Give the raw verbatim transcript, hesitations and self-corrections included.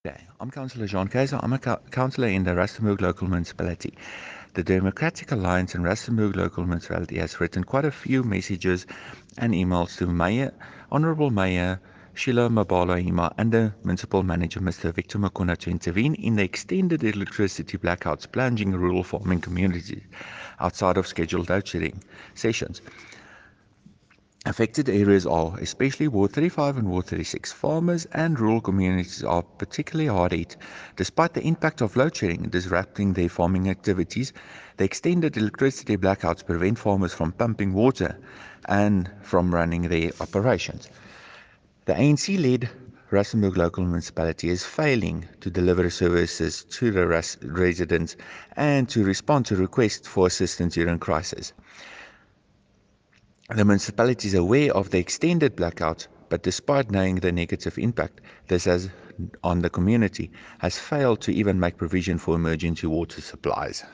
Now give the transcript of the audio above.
Okay, I'm Councillor Jean Kaiser. I'm a cou- councillor in the Rustenburg local municipality. The Democratic Alliance in Rustenburg local municipality has written quite a few messages and emails to Mayor, Honourable Mayor Sheila Mabala and the Municipal Manager Mister Victor Makuna to intervene in the extended electricity blackouts plunging rural farming communities outside of scheduled load shedding sessions. Affected areas are especially Ward thirty-five and Ward thirty-six. Farmers and rural communities are particularly hard hit. Despite the impact of load shedding disrupting their farming activities, the extended electricity blackouts prevent farmers from pumping water and from running their operations. The A N C-led Rustenburg local municipality is failing to deliver services to the res- residents and to respond to requests for assistance during crisis. The municipality is aware of the extended blackout, but despite knowing the negative impact this has on the community, has failed to even make provision for emergency water supplies.